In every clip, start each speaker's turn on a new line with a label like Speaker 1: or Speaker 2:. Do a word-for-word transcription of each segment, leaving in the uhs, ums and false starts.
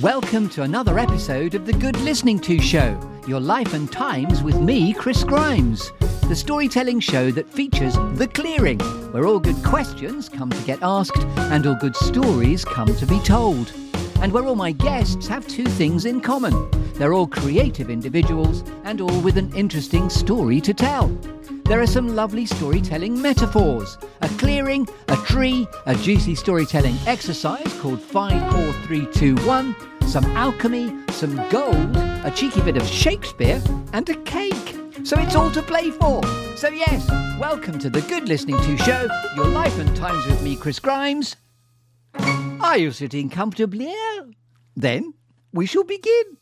Speaker 1: Welcome to another episode of The Good Listening To Show, your life and times with me, Chris Grimes, the storytelling show that features The Clearing, where all good questions come to get asked and all good stories come to be told. And where all my guests have two things in common. They're all creative individuals and all with an interesting story to tell. There are some lovely storytelling metaphors, a clearing, a tree, a juicy storytelling exercise called five, four, three, two, one, some alchemy, some gold, a cheeky bit of Shakespeare, and a cake. So it's all to play for. So yes, welcome to The Good Listening To Show, your life and times with me, Chris Grimes. Are you sitting comfortably? Then we shall begin.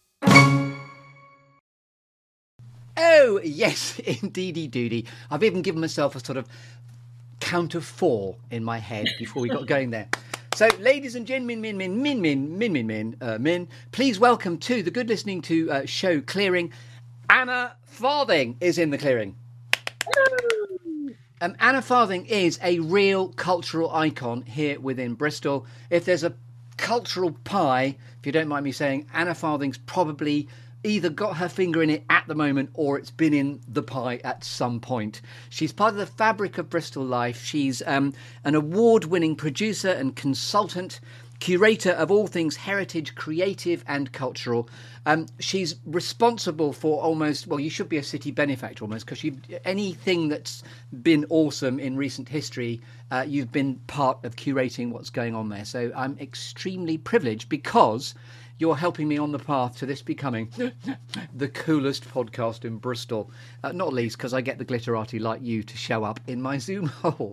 Speaker 1: Oh, yes, indeedy doody. I've even given myself a sort of count of four in my head before we got going there. So, ladies and gentlemen, min, min, min, min, min, min, min, uh, min, please welcome to the Good Listening To uh, Show Clearing. Anna Farthing is in the clearing. Um, Anna Farthing is a real cultural icon here within Bristol. If there's a cultural pie, if you don't mind me saying, Anna Farthing's probably either got her finger in it at the moment or it's been in the pie at some point. She's part of the fabric of Bristol life. She's um, an award-winning producer and consultant, curator of all things heritage, creative and cultural. Um, she's responsible for almost, well, you should be a city benefactor almost, because anything that's been awesome in recent history, uh, you've been part of curating what's going on there. So I'm extremely privileged because you're helping me on the path to this becoming the coolest podcast in Bristol. Uh, not least because I get the glitterati like you to show up in my Zoom hole.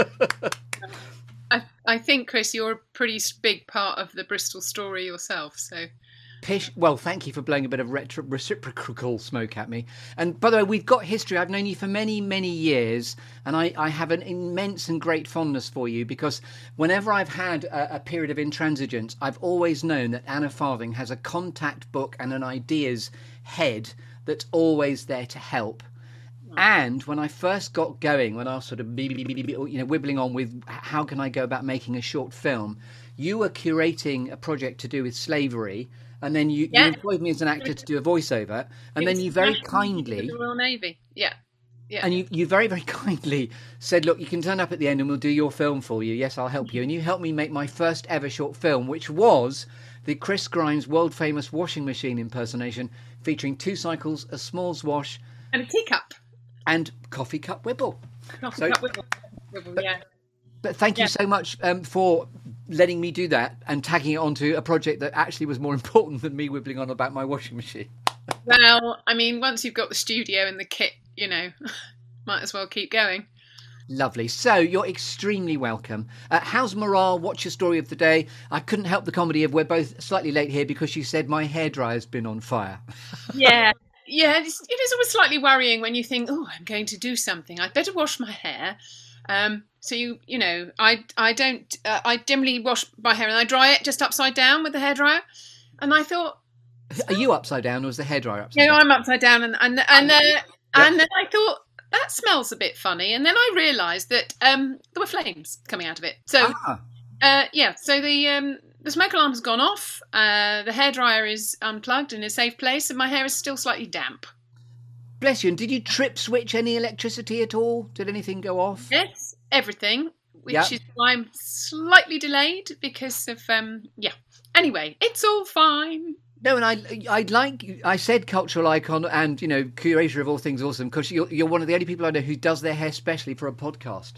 Speaker 2: I, I think, Chris, you're a pretty big part of the Bristol story yourself, so...
Speaker 1: Pish, well, thank you for blowing a bit of retro, reciprocal smoke at me. And by the way, we've got history. I've known you for many, many years, and I, I have an immense and great fondness for you because whenever I've had a, a period of intransigence, I've always known that Anna Farthing has a contact book and an ideas head that's always there to help. And when I first got going, when I was sort of you know wibbling on with how can I go about making a short film, you were curating a project to do with slavery. And then you, yeah. you employed me as an actor to do a voiceover. And then you very kindly...
Speaker 2: The Royal Navy, yeah. yeah.
Speaker 1: And you, you very, very kindly said, look, you can turn up at the end and we'll do your film for you. Yes, I'll help you. And you helped me make my first ever short film, which was the Chris Grimes world-famous washing machine impersonation featuring two cycles, a Smalls wash...
Speaker 2: And a teacup.
Speaker 1: And coffee cup wibble.
Speaker 2: Coffee so, cup wibble, wibble
Speaker 1: but,
Speaker 2: yeah.
Speaker 1: But thank you
Speaker 2: yeah.
Speaker 1: so much um, for letting me do that and tagging it onto a project that actually was more important than me wibbling on about my washing machine.
Speaker 2: Well, I mean, once you've got the studio and the kit, you know, might as well keep going.
Speaker 1: Lovely. So you're extremely welcome. Uh, how's morale? What's your story of the day? I couldn't help the comedy of we're both slightly late here because you said my hairdryer's been on fire.
Speaker 2: Yeah. Yeah, it's, it is always slightly worrying when you think, oh, I'm going to do something. I'd better wash my hair. Um, so, you you know, I, I don't, uh, I generally wash my hair and I dry it just upside down with the hairdryer. And I thought...
Speaker 1: Are you upside down or is the hairdryer upside
Speaker 2: yeah,
Speaker 1: down?
Speaker 2: I'm upside down. And, and, and, uh, yep. and then I thought, that smells a bit funny. And then I realised that um, there were flames coming out of it. So, ah. uh, yeah, so the... Um, The smoke alarm has gone off, uh, the hairdryer is unplugged in a safe place, and my hair is still slightly damp.
Speaker 1: Bless you. And did you trip switch any electricity at all? Did anything go off?
Speaker 2: Yes, everything, which
Speaker 1: yep.
Speaker 2: is why I'm slightly delayed because of, um, yeah. Anyway, it's all fine.
Speaker 1: No, and I, I'd like, I said cultural icon and, you know, curator of all things awesome, because you're, you're one of the only people I know who does their hair specially for a podcast.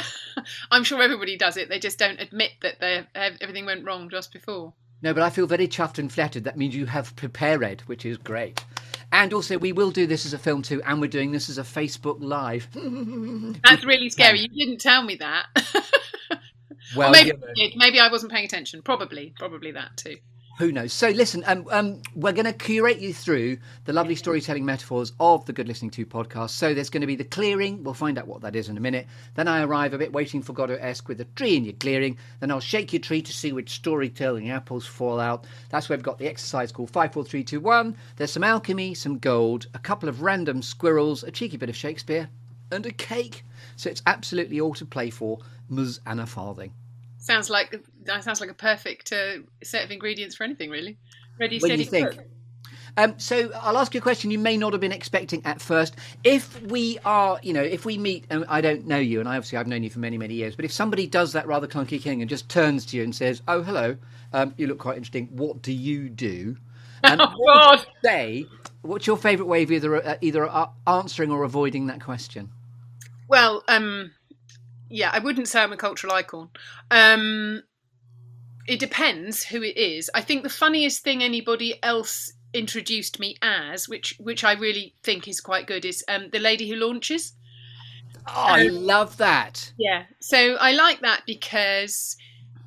Speaker 2: I'm sure everybody does it. They just don't admit that they everything went wrong just before.
Speaker 1: No, but I feel very chuffed and flattered. That means you have prepared, which is great. And also, we will do this as a film too, and we're doing this as a Facebook Live.
Speaker 2: That's really scary. You didn't tell me that. Well, or maybe you know. I did. Maybe I wasn't paying attention. Probably, probably that too.
Speaker 1: Who knows? So listen, um, um, we're going to curate you through the lovely storytelling metaphors of the Good Listening To podcast. So there's going to be the clearing. We'll find out what that is in a minute. Then I arrive a bit waiting for Godot-esque with a tree in your clearing. Then I'll shake your tree to see which storytelling apples fall out. That's where we've got the exercise called five, four, three, two, one. There's some alchemy, some gold, a couple of random squirrels, a cheeky bit of Shakespeare, and a cake. So it's absolutely all to play for, Ms Anna Farthing.
Speaker 2: Sounds like that sounds like a perfect uh, set of ingredients for anything, really. Ready,
Speaker 1: what
Speaker 2: steady,
Speaker 1: do you think?
Speaker 2: cook.
Speaker 1: Um, so I'll ask you a question you may not have been expecting at first. If we are, you know, if we meet, and I don't know you, and I obviously I've known you for many, many years, but if somebody does that rather clunky thing and just turns to you and says, "Oh, hello, um, you look quite interesting. What do you do?" Um,
Speaker 2: oh,
Speaker 1: what
Speaker 2: God.
Speaker 1: would you say? What's your favourite way of either uh, either uh, answering or avoiding that question?
Speaker 2: Well, um, yeah, I wouldn't say I'm a cultural icon. Um, it depends who it is. I think the funniest thing anybody else introduced me as, which which I really think is quite good, is um, the lady who launches.
Speaker 1: Oh, I um, love that.
Speaker 2: Yeah, so I like that because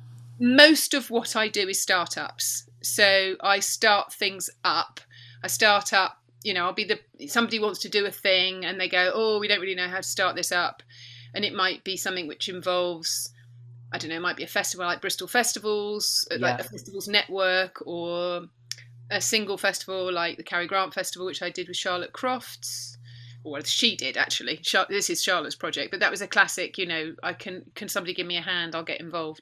Speaker 2: most of what I do is startups. So I start things up. I start up, you know, I'll be the, somebody wants to do a thing and they go, oh, we don't really know how to start this up. And it might be something which involves, I don't know, it might be a festival like Bristol Festivals, yeah. like a festivals network, or a single festival like the Cary Grant Festival, which I did with Charlotte Crofts, or she did actually. Char- this is Charlotte's project, but that was a classic. You know, I can can somebody give me a hand? I'll get involved.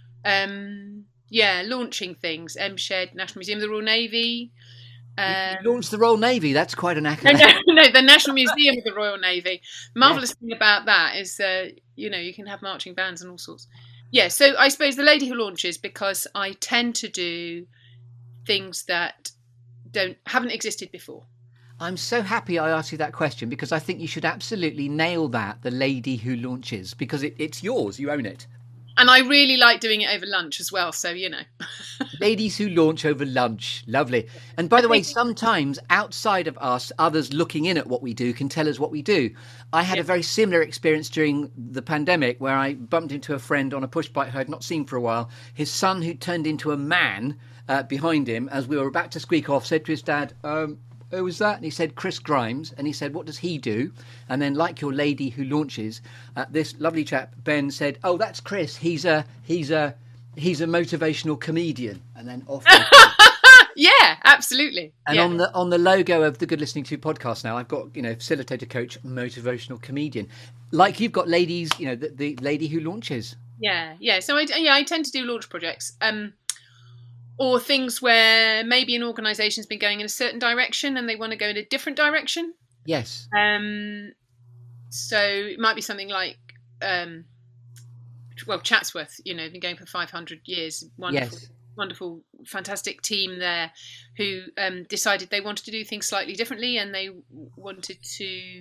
Speaker 2: Um, yeah, launching things. M Shed, National Museum of the Royal Navy.
Speaker 1: Um, you launched the Royal Navy. That's quite an accolade.
Speaker 2: No, no, no, the National Museum of the Royal Navy. Marvelous yeah. thing about that is, uh, you know, you can have marching bands and all sorts. Yeah, so I suppose the lady who launches, because I tend to do things that don't haven't existed before.
Speaker 1: I'm so happy I asked you that question, because I think you should absolutely nail that, the lady who launches, because it, it's yours, you own it.
Speaker 2: And I really like doing it over lunch as well, so you know.
Speaker 1: Ladies who launch over lunch, lovely. And by the way, sometimes outside of us, others looking in at what we do can tell us what we do. I had yeah. a very similar experience during the pandemic where I bumped into a friend on a push bike who I'd not seen for a while. His son, who turned into a man uh, behind him as we were about to squeak off, said to his dad, um, who was that? And he said, Chris Grimes. And he said, what does he do? And then, like your lady who launches, uh, this lovely chap, Ben, said, oh, that's Chris. He's a, he's a, he's a motivational comedian. And then off.
Speaker 2: Yeah, absolutely.
Speaker 1: And
Speaker 2: yeah.
Speaker 1: on the on the logo of the Good Listening To podcast now, I've got, you know, facilitator coach, motivational comedian. Like you've got ladies, you know, the, the lady who launches.
Speaker 2: Yeah, yeah. So I, yeah, I tend to do launch projects. Um, Or things where maybe an organisation's been going in a certain direction and they want to go in a different direction.
Speaker 1: Yes.
Speaker 2: Um. So it might be something like, um, well, Chatsworth, you know, been going for five hundred years. Wonderful,
Speaker 1: yes.
Speaker 2: wonderful, fantastic team there who um, decided they wanted to do things slightly differently, and they wanted to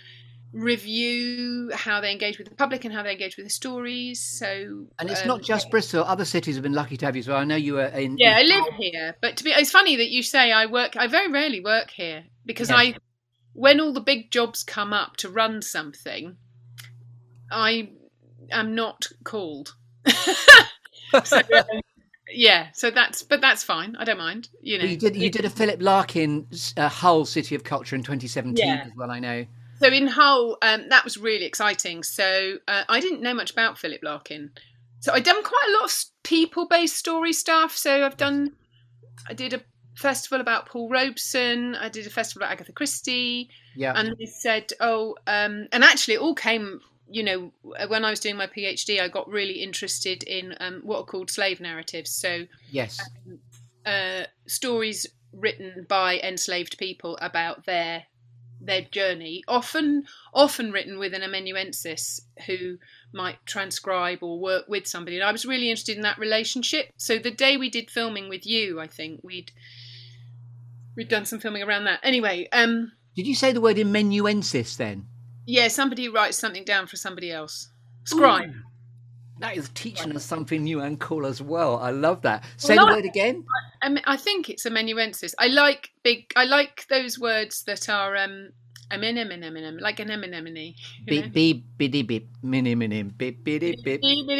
Speaker 2: review how they engage with the public and how they engage with the stories. So,
Speaker 1: and it's
Speaker 2: um,
Speaker 1: not just Bristol. Other cities have been lucky to have you as well. I know you were in.
Speaker 2: Yeah,
Speaker 1: in...
Speaker 2: I live here, but to be, it's funny that you say I work. I very rarely work here because yes. I, when all the big jobs come up to run something, I am not called. so, um, yeah, so that's but that's fine. I don't mind. You know,
Speaker 1: well, you did you did a Philip Larkin uh, Hull City of Culture in twenty seventeen
Speaker 2: yeah.
Speaker 1: as well. I know.
Speaker 2: So in Hull, um, that was really exciting. So uh, I didn't know much about Philip Larkin. So I'd done quite a lot of people-based story stuff. So I've done, I did a festival about Paul Robeson. I did a festival about Agatha Christie.
Speaker 1: Yeah.
Speaker 2: And they said, oh, um, and actually it all came, you know, when I was doing my PhD, I got really interested in um, what are called slave narratives. So
Speaker 1: yes,
Speaker 2: um, uh, stories written by enslaved people about their their journey, often often written with an amanuensis who might transcribe or work with somebody. And I was really interested in that relationship. So the day we did filming with you, I think we'd we'd done some filming around that. Anyway, um,
Speaker 1: did you say the word amanuensis then?
Speaker 2: Yeah, somebody who writes something down for somebody else. Scribe. Ooh,
Speaker 1: that is teaching us something new and cool as well. I love that. Say well, the I, word again.
Speaker 2: I, I think it's amanuensis. I like big. I like those words that are um, anemone, like an anemone.
Speaker 1: Beep beep biddy beep mini mini beep biddy beep.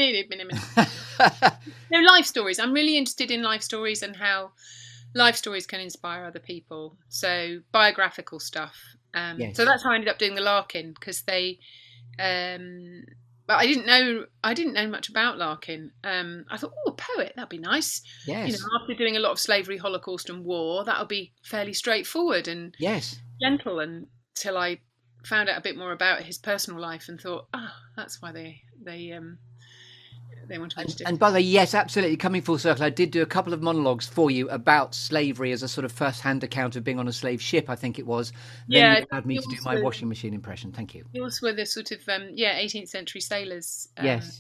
Speaker 2: No, life stories. I'm really interested in life stories and how life stories can inspire other people. So biographical stuff. Um, yes. So that's how I ended up doing the Larkin, because they. Um, But I didn't know I didn't know much about Larkin. Um, I thought, oh, a poet, that'd be nice.
Speaker 1: Yes.
Speaker 2: You know, after doing a lot of slavery, Holocaust, and war, that'll be fairly straightforward and
Speaker 1: yes,
Speaker 2: gentle. Until I found out a bit more about his personal life and thought, ah, oh, that's why they they um, they wanted me
Speaker 1: and,
Speaker 2: to do.
Speaker 1: And by the way, yes, absolutely. Coming full circle, I did do a couple of monologues for you about slavery as a sort of first-hand account of being on a slave ship, I think it was. Then
Speaker 2: yeah,
Speaker 1: you allowed me to do my
Speaker 2: were,
Speaker 1: washing machine impression. Thank you.
Speaker 2: Yours were the sort of, um, yeah, eighteenth century sailors. Um,
Speaker 1: yes.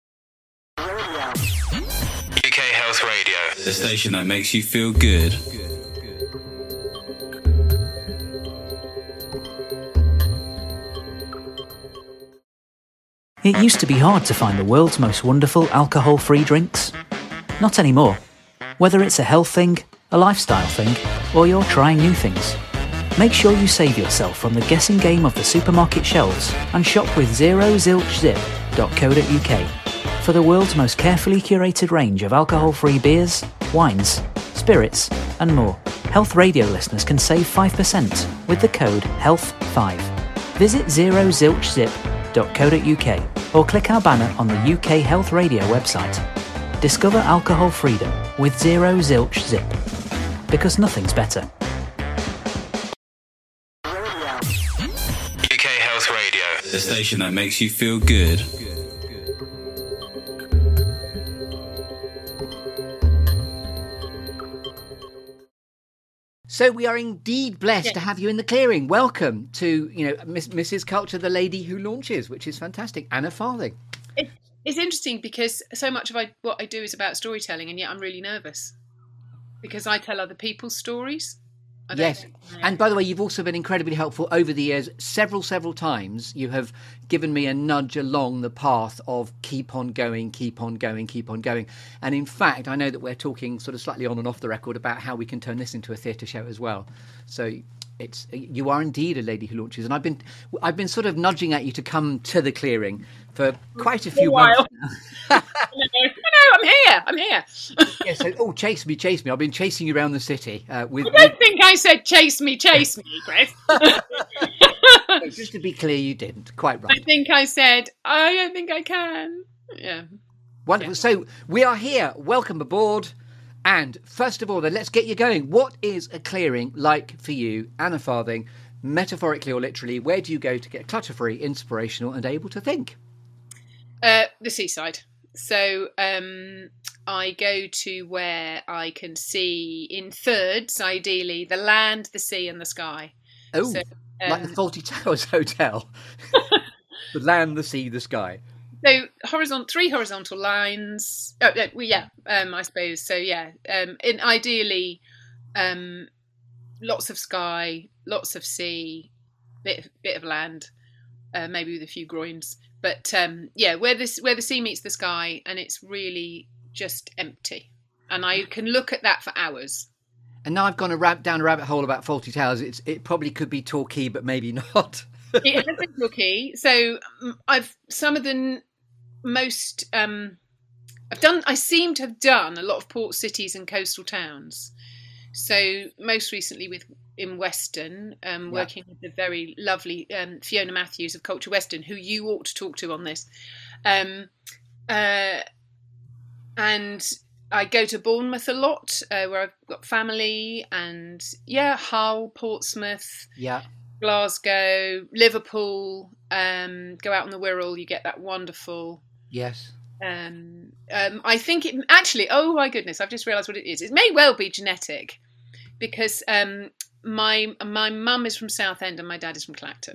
Speaker 3: U K Health Radio, the station that makes you feel good.
Speaker 4: It used to be hard to find the world's most wonderful alcohol-free drinks. Not anymore. Whether it's a health thing, a lifestyle thing, or you're trying new things, make sure you save yourself from the guessing game of the supermarket shelves and shop with zero zilch zip dot co dot uk for the world's most carefully curated range of alcohol-free beers, wines, spirits, and more. Health Radio listeners can save five percent with the code health five. Visit zero zilch zip dot co dot uk or click our banner on the U K Health Radio website. Discover alcohol freedom with Zero Zilch Zip, because nothing's better.
Speaker 3: U K Health Radio, the station that makes you feel good.
Speaker 1: So we are indeed blessed
Speaker 2: yes.
Speaker 1: to have you in the clearing. Welcome to, you know, Miss, Missus Culture, the lady who launches, which is fantastic. Anna Farthing.
Speaker 2: It, it's interesting because so much of I, what I do is about storytelling, and yet I'm really nervous because I tell other people's stories. I don't
Speaker 1: Yes.
Speaker 2: know.
Speaker 1: And by the way, you've also been incredibly helpful over the years. Several, several times you have given me a nudge along the path of keep on going, keep on going, keep on going. And in fact, I know that we're talking sort of slightly on and off the record about how we can turn this into a theatre show as well. So it's you are indeed a lady who launches. And I've been I've been sort of nudging at you to come to the clearing for quite a few
Speaker 2: a while.
Speaker 1: months now.
Speaker 2: no, no, I'm here. I'm here.
Speaker 1: Yes, so, oh, chase me, chase me. I've been chasing you around the city. Uh, with,
Speaker 2: I don't think I said chase me, chase me, Chris.
Speaker 1: with... Just to be clear, you didn't. Quite right.
Speaker 2: I think I said, I don't think I can. Yeah.
Speaker 1: Wonderful. Yeah. So we are here. Welcome aboard. And first of all, then, let's get you going. What is a clearing like for you, Anna Farthing, metaphorically or literally? Where do you go to get clutter-free, inspirational and able to think?
Speaker 2: Uh, the seaside. So um, I go to where I can see in thirds, ideally, the land, the sea and the sky.
Speaker 1: Oh,
Speaker 2: so, um,
Speaker 1: like the Fawlty Towers Hotel. The land, the sea, the sky.
Speaker 2: So horizontal, three horizontal lines. Oh, yeah, well, yeah um, I suppose. So yeah, um, in ideally, um, lots of sky, lots of sea, bit bit of land, uh, maybe with a few groins. But um, yeah, where this where the sea meets the sky, and it's really just empty, and I can look at that for hours.
Speaker 1: And now I've gone a rab- down a rabbit hole about Fawlty Towers. It's it probably could be Torquay, but maybe not.
Speaker 2: It has been Torquay. So um, I've some of the n- most um, I've done. I seem to have done a lot of port cities and coastal towns. So most recently with in Weston, um, yeah. working with the very lovely um, Fiona Matthews of Culture Weston, who you ought to talk to on this. Um, uh, and I go to Bournemouth a lot, uh, where I've got family, and yeah, Hull, Portsmouth,
Speaker 1: yeah,
Speaker 2: Glasgow, Liverpool. Um, go out on the Wirral, you get that wonderful.
Speaker 1: Yes.
Speaker 2: Um, um, I think it actually, oh my goodness, I've just realised what it is. It may well be genetic because um, my my mum is from Southend and my dad is from Clacton.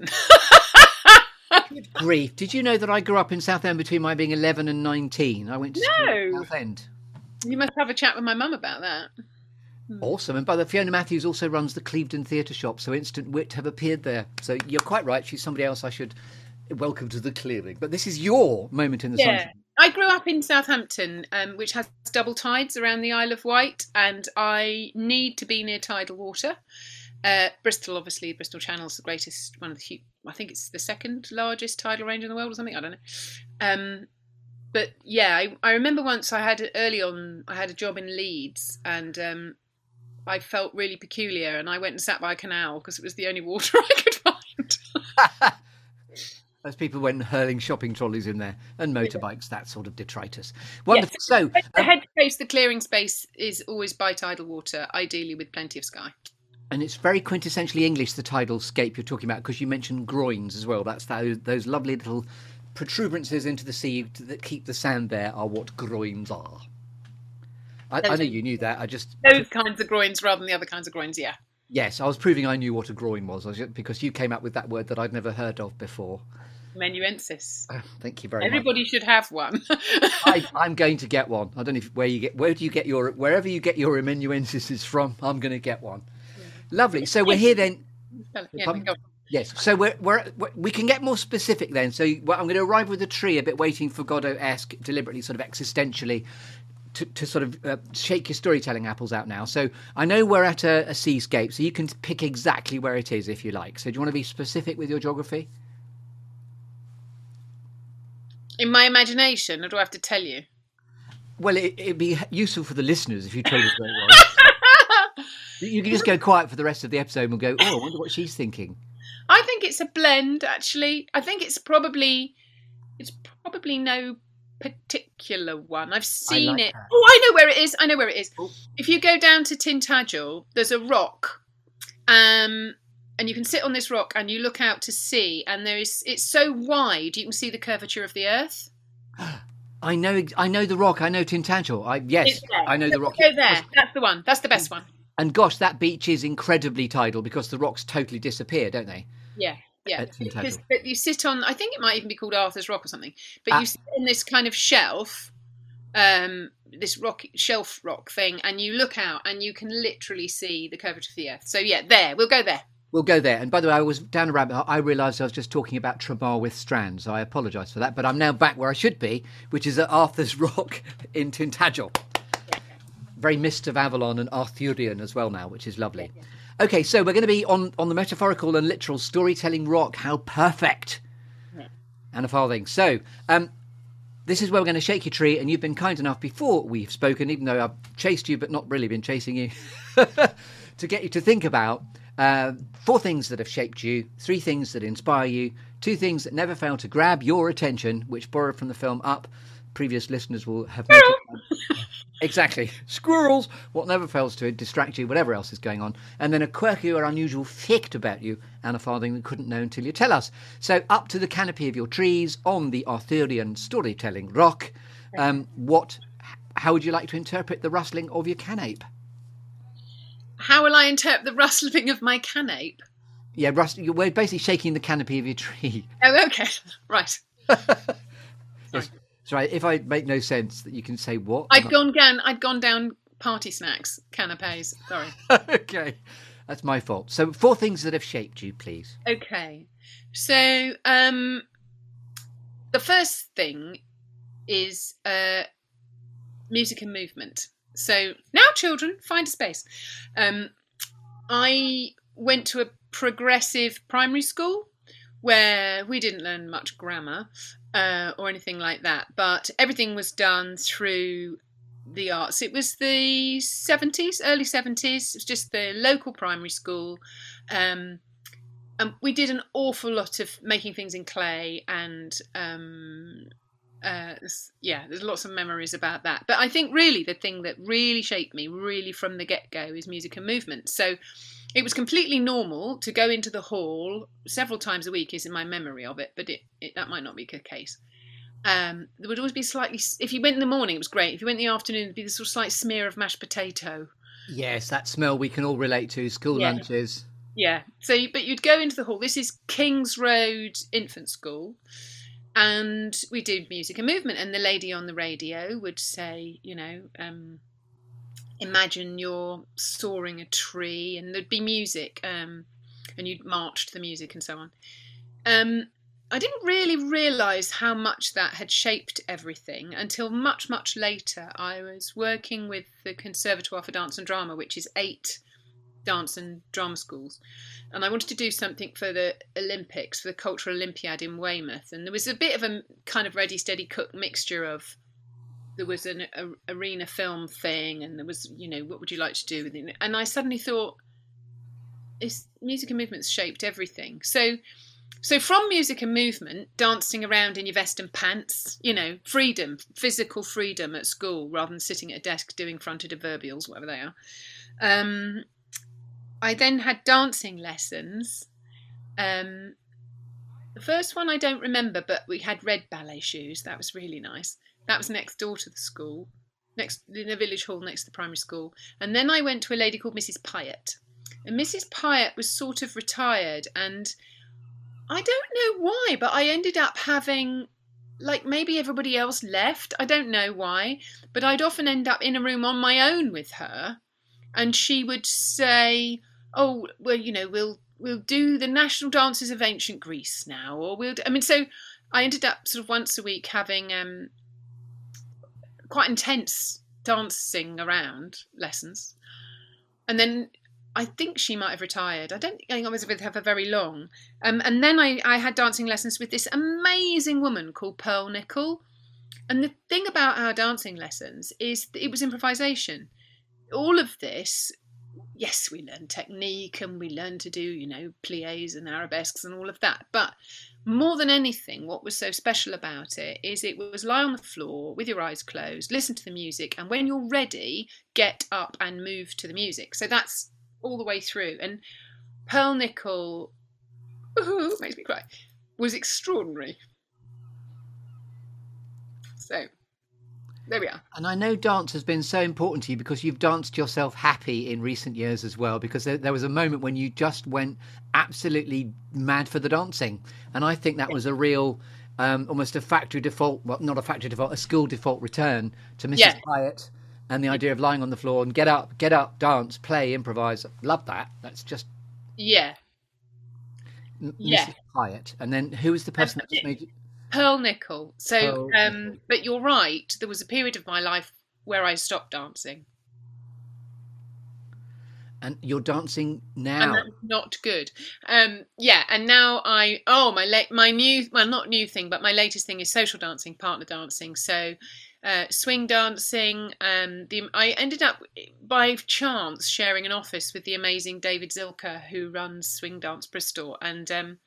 Speaker 1: Good grief. Did you know that I grew up in Southend between my being eleven and nineteen? I went to
Speaker 2: no.
Speaker 1: school in Southend.
Speaker 2: You must have a chat with my mum about that.
Speaker 1: Awesome. And by the way, Fiona Matthews also runs the Clevedon Theatre Shop, so Instant Wit have appeared there. So you're quite right. She's somebody else I should welcome to the clearing. But this is your moment in the
Speaker 2: yeah.
Speaker 1: sunshine.
Speaker 2: I grew up in Southampton, um, which has double tides around the Isle of Wight, and I need to be near tidal water. Uh, Bristol, obviously, Bristol Channel's the greatest, one of the, I think it's the second largest tidal range in the world or something, I don't know. Um, but yeah, I, I remember once I had, early on, I had a job in Leeds, and um, I felt really peculiar, and I went and sat by a canal because it was the only water I could find.
Speaker 1: Those people went hurling shopping trolleys in there and motorbikes, that sort of detritus. Wonderful.
Speaker 2: Yes.
Speaker 1: So,
Speaker 2: the
Speaker 1: um,
Speaker 2: head space, the clearing space is always by tidal water, ideally with plenty of sky.
Speaker 1: And it's very quintessentially English, the tidal scape you're talking about, because you mentioned groins as well. That's those, those lovely little protuberances into the sea that keep the sand there are what groins are. I, I know you knew that. I just
Speaker 2: those kinds of groins rather than the other kinds of groins. Yeah.
Speaker 1: Yes, I was proving I knew what a groin was because you came up with that word that I'd never heard of before.
Speaker 2: Menuensis.
Speaker 1: Oh, thank you very
Speaker 2: Everybody
Speaker 1: much.
Speaker 2: Everybody should have one.
Speaker 1: I, I'm going to get one. I don't know if, where you get. Where do you get your? Wherever you get your amanuensis from, I'm going to get one. Yeah. Lovely. So we're here then.
Speaker 2: Yeah, go.
Speaker 1: Yes. So we're, we're we can get more specific then. So well, I'm going to arrive with a tree, a bit waiting for Godot-esque, deliberately, sort of existentially, to, to sort of uh, shake your storytelling apples out now. So I know we're at a, a seascape, so you can pick exactly where it is if you like. So do you want to be specific with your geography?
Speaker 2: In my imagination, or do I have to tell you?
Speaker 1: Well, it, it'd be useful for the listeners if you told us where it was. You can just go quiet for the rest of the episode and we'll go, oh, I wonder what she's thinking.
Speaker 2: I think it's a blend, actually. I think it's probably it's probably no particular one. I've seen
Speaker 1: like
Speaker 2: it.
Speaker 1: that.
Speaker 2: Oh, I know where it is. I know where it is.
Speaker 1: Oh.
Speaker 2: If you go down to Tintagel, there's a rock. Um... And you can sit on this rock and you look out to sea, and there is it's so wide you can see the curvature of the earth.
Speaker 1: I know, I know the rock. I know Tintagel. I yes, I know the rock.
Speaker 2: Go there. That's the one. That's the best one.
Speaker 1: And gosh, that beach is incredibly tidal because the rocks totally disappear, don't they?
Speaker 2: Yeah, yeah. Because you sit on. I think it might even be called Arthur's Rock or something. But ah. you sit on this kind of shelf, um, this rock shelf rock thing, and you look out and you can literally see the curvature of the earth. So yeah, there. We'll go there.
Speaker 1: We'll go there. And by the way, I was down a rabbit hole. I realised I was just talking about Trebarwith Strand, so I apologise for that. But I'm now back where I should be, which is at Arthur's Rock in Tintagel. Yeah. Very Mist of Avalon and Arthurian as well now, which is lovely. Yeah, yeah. Okay, so we're going to be on, on the metaphorical and literal storytelling rock. How perfect. Yeah. Anna Farthing. So, um, this is where we're going to shake your tree, and you've been kind enough before we've spoken, even though I've chased you but not really been chasing you, to get you to think about Uh, four things that have shaped you, three things that inspire you, two things that never fail to grab your attention, which borrowed from the film Up. Previous listeners will have noticed. Exactly. Squirrels. What never fails to distract you, whatever else is going on. And then a quirky or unusual fact about you, Anna Farthing, that couldn't know until you tell us. So up to the canopy of your trees on the Arthurian storytelling rock. Um, what? How would you like to interpret the rustling of your canape?
Speaker 2: How will I interpret the rustling of my canape?
Speaker 1: Yeah, rust, we're basically shaking the canopy of your tree.
Speaker 2: Oh, okay. Right.
Speaker 1: Yes. Sorry, if I make no sense, that you can say what?
Speaker 2: I'd gone down, I'd gone down party snacks, canapes. Sorry.
Speaker 1: Okay. That's my fault. So four things that have shaped you, please.
Speaker 2: Okay. So um, the first thing is uh, music and movement. So now, children, find a space. Um, I went to a progressive primary school where we didn't learn much grammar uh, or anything like that, but everything was done through the arts. It was the seventies, early seventies. It was just the local primary school. Um, and we did an awful lot of making things in clay and... Um, Uh, yeah, there's lots of memories about that. But I think really the thing that really shaped me, really from the get-go, is music and movement. So it was completely normal to go into the hall several times a week, is in my memory of it, but it, it that might not be the case. Um, there would always be slightly, if you went in the morning, it was great. If you went in the afternoon, there'd be this sort of slight smear of mashed potato.
Speaker 1: Yes, that smell we can all relate to, school
Speaker 2: yeah.
Speaker 1: lunches.
Speaker 2: Yeah, so, but you'd go into the hall. This is Kings Road Infant School. And we did music and movement, and the lady on the radio would say, you know, um, imagine you're soaring a tree, and there'd be music, um, and you'd march to the music and so on. Um, I didn't really realise how much that had shaped everything until much, much later. I was working with the Conservatoire for Dance and Drama, which is eight dance and drama schools, and I wanted to do something for the Olympics, for the Cultural Olympiad in Weymouth, and there was a bit of a kind of ready steady cook mixture of, there was an a, arena film thing, and there was, you know, what would you like to do with it, and I suddenly thought, it's, music and movement's shaped everything. So so from music and movement, dancing around in your vest and pants, you know, freedom, physical freedom at school rather than sitting at a desk doing fronted adverbials, whatever they are. um I then had dancing lessons, um, The first one I don't remember, but we had red ballet shoes. That was really nice. That was next door to the school, next in the village hall next to the primary school. And then I went to a lady called Missus Pyatt. And Missus Pyatt was sort of retired, and I don't know why, but I ended up having, like, maybe everybody else left. I don't know why, but I'd often end up in a room on my own with her, and she would say, oh, well, you know, we'll we'll do the national dances of ancient Greece now, or we'll do, I mean, so I ended up sort of once a week having um, quite intense dancing around lessons. And then I think she might have retired. I don't think I was with her for very long. Um, and then I, I had dancing lessons with this amazing woman called Pearl Nicol. And the thing about our dancing lessons is that it was improvisation. All of this, yes, we learned technique and we learned to do, you know, pliés and arabesques and all of that. But more than anything, what was so special about it is it was lie on the floor with your eyes closed, listen to the music, and when you're ready, get up and move to the music. So that's all the way through. And Pearl Nicol, ooh, makes me cry, was extraordinary. So there we are.
Speaker 1: And I know dance has been so important to you because you've danced yourself happy in recent years as well, because there, there was a moment when you just went absolutely mad for the dancing. And I think that was a real, um, almost a factory default, well, not a factory default, a school default return to Missus
Speaker 2: Yeah.
Speaker 1: Pyatt and the idea of lying on the floor and get up, get up, dance, play, improvise. Love that. That's just...
Speaker 2: Yeah.
Speaker 1: M-
Speaker 2: Yeah.
Speaker 1: Missus Pyatt. And then who was the person that just made you...
Speaker 2: Pearl Nicol. So,
Speaker 1: Pearl
Speaker 2: um,
Speaker 1: Nicol.
Speaker 2: but you're right. There was a period of my life where I stopped dancing,
Speaker 1: And you're dancing
Speaker 2: and
Speaker 1: now.
Speaker 2: that's not good. Um, yeah, and now I oh my la- my new well not new thing, but my latest thing is social dancing, partner dancing. So, uh, swing dancing. Um, the I ended up by chance sharing an office with the amazing David Zilker, who runs Swing Dance Bristol, and um,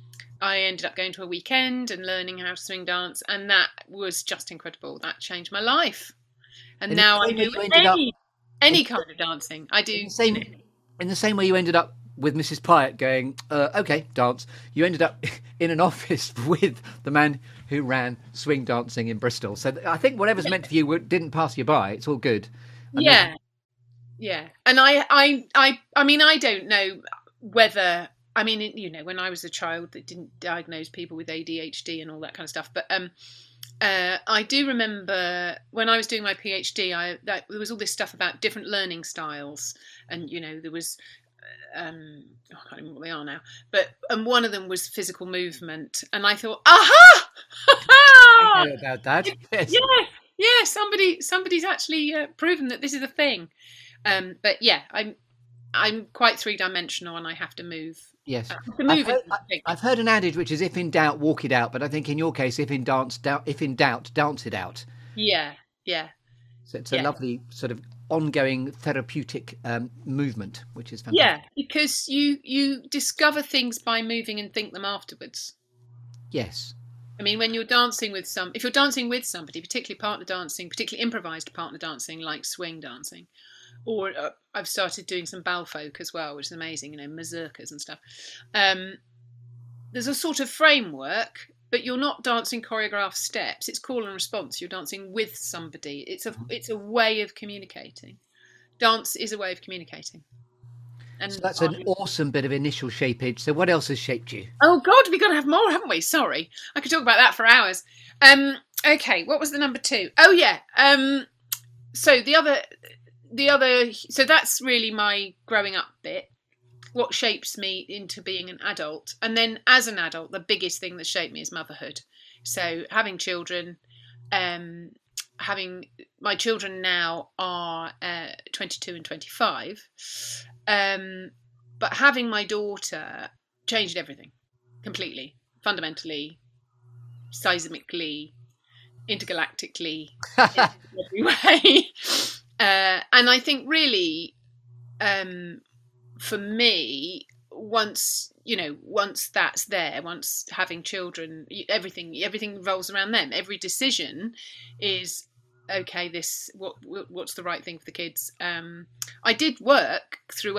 Speaker 2: I ended up going to a weekend and learning how to swing dance, and that was just incredible. That changed my life. And
Speaker 1: In
Speaker 2: now
Speaker 1: the
Speaker 2: I
Speaker 1: same way
Speaker 2: do
Speaker 1: you ended up-
Speaker 2: any, any
Speaker 1: in-
Speaker 2: kind of dancing. I do.
Speaker 1: In the same, in the same way you ended up with Missus Pyatt going, uh, okay, dance. You ended up in an office with the man who ran swing dancing in Bristol. So I think whatever's meant for you didn't pass you by. It's all good. And
Speaker 2: Yeah,
Speaker 1: then-
Speaker 2: yeah. And I, I, I, I mean, I don't know whether. I mean, you know, when I was a child, they didn't diagnose people with A D H D and all that kind of stuff. But um, uh, I do remember when I was doing my PhD, I that, there was all this stuff about different learning styles, and you know, there was. Um, oh, I can't remember what they are now, but and one of them was physical movement, and I thought, aha,
Speaker 1: I know about that. Yes.
Speaker 2: yeah, yeah, somebody, somebody's actually uh, proven that this is a thing. Um, but yeah, I'm, I'm quite three dimensional, and I have to move.
Speaker 1: Yes.
Speaker 2: I have to move
Speaker 1: I've heard,
Speaker 2: into the thing.
Speaker 1: I've heard an adage which is, if in doubt, walk it out. But I think in your case, if in dance, doubt, if in doubt, dance it out.
Speaker 2: Yeah, yeah,
Speaker 1: So it's a
Speaker 2: Yeah.
Speaker 1: lovely sort of ongoing therapeutic um, movement, which is fantastic.
Speaker 2: yeah. Because you you discover things by moving and think them afterwards.
Speaker 1: Yes.
Speaker 2: I mean, when you're dancing with some, if you're dancing with somebody, particularly partner dancing, particularly improvised partner dancing like swing dancing, or uh, I've started doing some bal folk as well, which is amazing, you know, mazurkas and stuff. Um, there's a sort of framework, but you're not dancing choreographed steps. It's call and response. You're dancing with somebody. It's a it's a way of communicating. Dance is a way of communicating. And
Speaker 1: So that's an
Speaker 2: I-
Speaker 1: awesome bit of initial shapage. So what else has shaped you?
Speaker 2: Oh God, we've got to have more, haven't we? Sorry, I could talk about that for hours. Um, okay, what was the number two? Oh yeah. Um, so the other, the other, so that's really my growing up bit. What shapes me into being an adult, and then as an adult, the biggest thing that shaped me is motherhood. So having children, um, having my children now are uh, twenty-two and twenty-five. Um, but having my daughter changed everything completely, fundamentally, seismically, intergalactically, in every way. Uh, and I think really, um, for me, once you know, once that's there, once having children, everything everything revolves around them. Every decision is okay. This what what's the right thing for the kids? Um, I did work throughout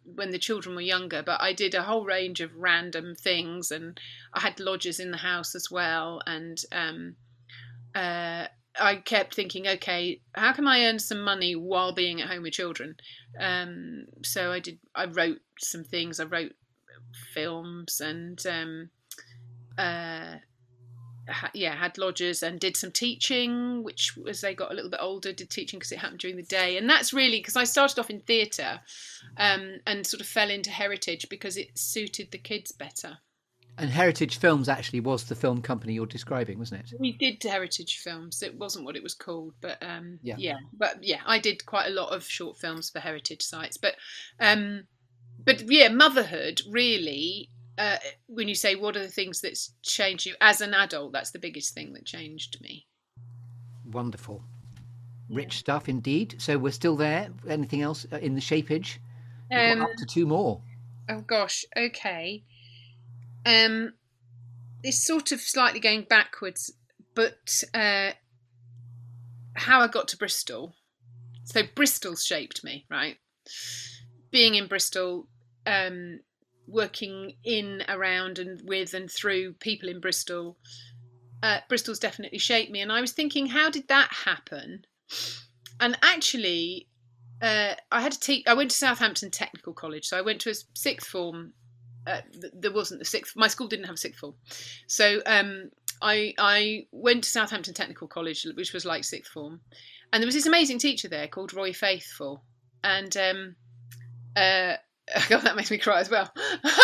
Speaker 2: when the children were younger, but I did a whole range of random things, and I had lodgers in the house as well. And um, uh, I kept thinking, okay, how can I earn some money while being at home with children? Um, so I did. I wrote some things. I wrote films, and um, uh, yeah, had lodgers and did some teaching, which as they got a little bit older, did teaching because it happened during the day. And that's really because I started off in theatre um, and sort of fell into heritage because it suited the kids better.
Speaker 1: And Heritage Films actually was the film company you're describing, wasn't it?
Speaker 2: We did Heritage Films. It wasn't what it was called, but um,
Speaker 1: yeah.
Speaker 2: yeah, but yeah, I did quite a lot of short films for heritage sites. But um, but yeah, motherhood really. Uh, when you say what are the things that's changed you as an adult, that's the biggest thing that changed me.
Speaker 1: Wonderful. Rich stuff indeed. So we're still there. Anything else in the Shapeage? We've got up to two more.
Speaker 2: Oh gosh, okay. Um, it's sort of slightly going backwards, but uh, how I got to Bristol. So Bristol's shaped me, right? Being in Bristol, um, working in, around and with and through people in Bristol, uh, Bristol's definitely shaped me. And I was thinking, how did that happen? And actually, uh, I had to teach. I went to Southampton Technical College, so I went to a sixth form. Uh, there wasn't the sixth. My school didn't have a sixth form, so um, I I went to Southampton Technical College, which was like sixth form, and there was this amazing teacher there called Roy Faithful, and um, uh. God, that makes me cry as well.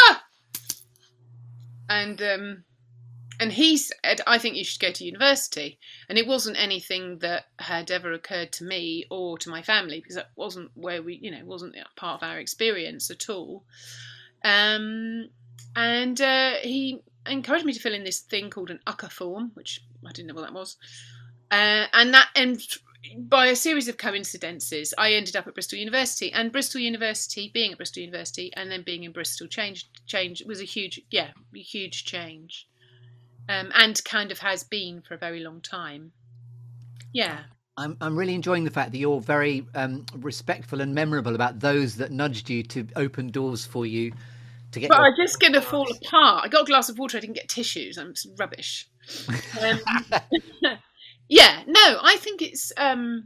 Speaker 2: and um, and he said, I think you should go to university. And it wasn't anything that had ever occurred to me or to my family, because that wasn't where we, you know, wasn't part of our experience at all. Um, and uh, he encouraged me to fill in this thing called an U C A form, which I didn't know what that was. Uh, and that and. By a series of coincidences, I ended up at Bristol University, and Bristol University, being at Bristol University and then being in Bristol, changed. Change was a huge, yeah, a huge change, um, and kind of has been for a very long time. Yeah,
Speaker 1: I'm I'm really enjoying the fact that you're very um, respectful and memorable about those that nudged you to open doors for you to get.
Speaker 2: But
Speaker 1: your...
Speaker 2: I'm just going to fall apart. I got a glass of water. I didn't get tissues. I'm rubbish. Um, Yeah, no, I think it's um,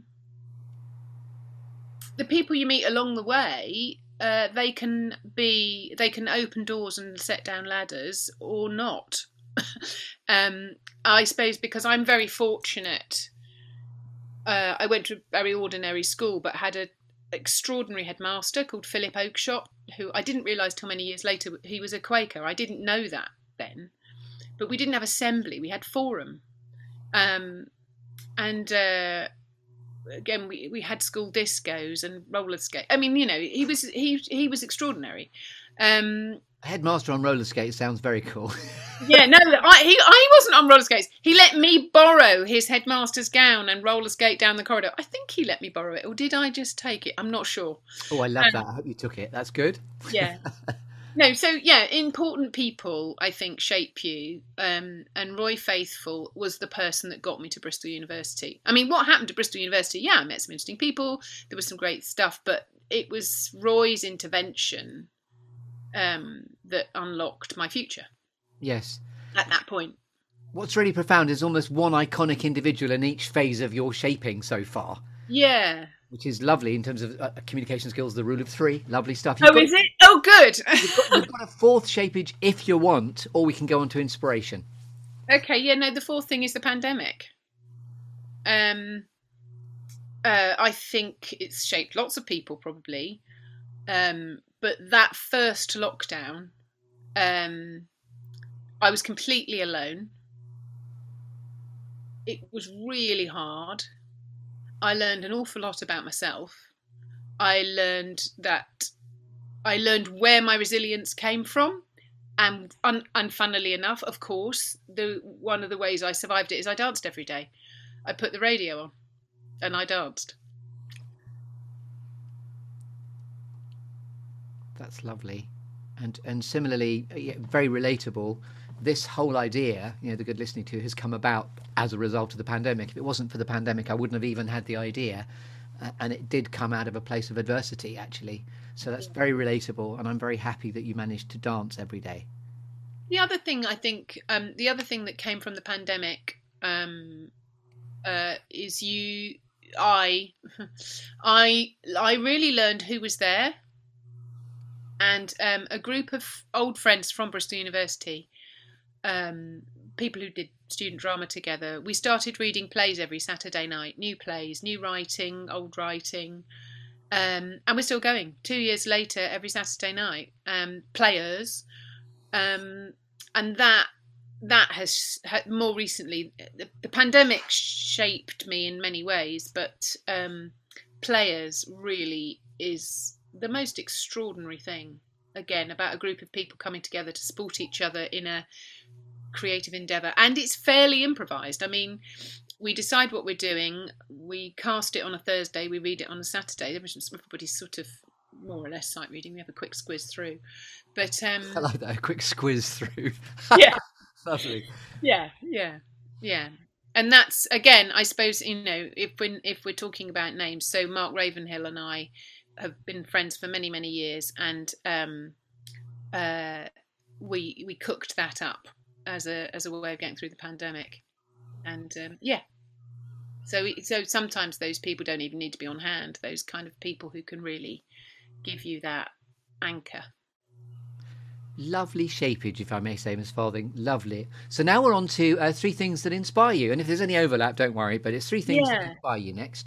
Speaker 2: the people you meet along the way. Uh, they can be, they can open doors and set down ladders, or not. um, I suppose because I'm very fortunate. Uh, I went to a very ordinary school, but had an extraordinary headmaster called Philip Oakshott, who I didn't realise till many years later he was a Quaker. I didn't know that then, but we didn't have assembly; we had forum. Um, And uh, again, we, we had school discos and roller skate. I mean, you know, he was he he was extraordinary. Um,
Speaker 1: Headmaster on roller skates sounds very cool.
Speaker 2: yeah, no, I he I wasn't on roller skates. He let me borrow his headmaster's gown and roller skate down the corridor. I think he let me borrow it, or did I just take it? I'm not sure.
Speaker 1: Oh, I love
Speaker 2: um,
Speaker 1: that. I hope you took it. That's good.
Speaker 2: Yeah. No, so yeah, important people, I think, shape you. Um, and Roy Faithful was the person that got me to Bristol University. I mean, what happened to Bristol University? Yeah, I met some interesting people. There was some great stuff, but it was Roy's intervention um, that unlocked my future.
Speaker 1: Yes.
Speaker 2: At that point.
Speaker 1: What's really profound is almost one iconic individual in each phase of your shaping so far.
Speaker 2: Yeah.
Speaker 1: Which is lovely in terms of uh, communication skills, the rule of three. Lovely stuff.
Speaker 2: You've oh, got, is it? Oh, good.
Speaker 1: you've, got, you've got a fourth shapeage if you want, or we can go on to inspiration.
Speaker 2: Okay, yeah, no, the fourth thing is the pandemic. Um, uh, I think it's shaped lots of people, probably. Um, but that first lockdown, um, I was completely alone. It was really hard. I learned an awful lot about myself. I learned that I learned where my resilience came from, and un, and funnily enough, of course, the one of the ways I survived it is I danced every day. I put the radio on, and I danced.
Speaker 1: That's lovely, and and similarly, very relatable. This whole idea, you know, the Good Listening To, has come about as a result of the pandemic. If it wasn't for the pandemic, I wouldn't have even had the idea. Uh, and it did come out of a place of adversity, actually. So that's very relatable, and I'm very happy that you managed to dance every day.
Speaker 2: The other thing I think, um, the other thing that came from the pandemic um, uh, is you, I, I, I really learned who was there, and um, a group of old friends from Bristol University, um, people who did student drama together. We started reading plays every Saturday night, new plays, new writing, old writing. Um, and we're still going two years later every Saturday night. Um, players, um, and that that has more recently. The, the pandemic shaped me in many ways, but um, players really is the most extraordinary thing. Again, about a group of people coming together to support each other in a creative endeavour, and it's fairly improvised. I mean, we decide what we're doing, we cast it on a Thursday, we read it on a Saturday. Everybody's sort of more or less sight reading. We have a quick squiz through, but um
Speaker 1: I like that, a quick squiz through.
Speaker 2: Yeah.
Speaker 1: Lovely.
Speaker 2: Yeah, yeah, yeah. And that's, again, I suppose, you know, if we're, if we're talking about names, so Mark Ravenhill and I have been friends for many, many years, and um, uh, we we cooked that up as a as a way of getting through the pandemic. And um, yeah, so so sometimes those people don't even need to be on hand. Those kind of people who can really give you that anchor.
Speaker 1: Lovely shapage, if I may say, Miss Farthing. Lovely. So now we're on to uh, three things that inspire you. And if there's any overlap, don't worry, but it's three things
Speaker 2: Yeah.
Speaker 1: that inspire you next.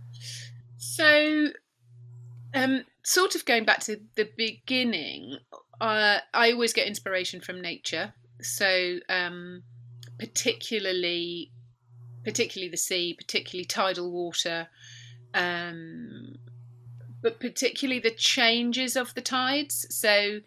Speaker 2: So, um, sort of going back to the beginning, uh, I always get inspiration from nature. So, um, particularly, particularly the sea, particularly tidal water, um, but particularly the changes of the tides. So,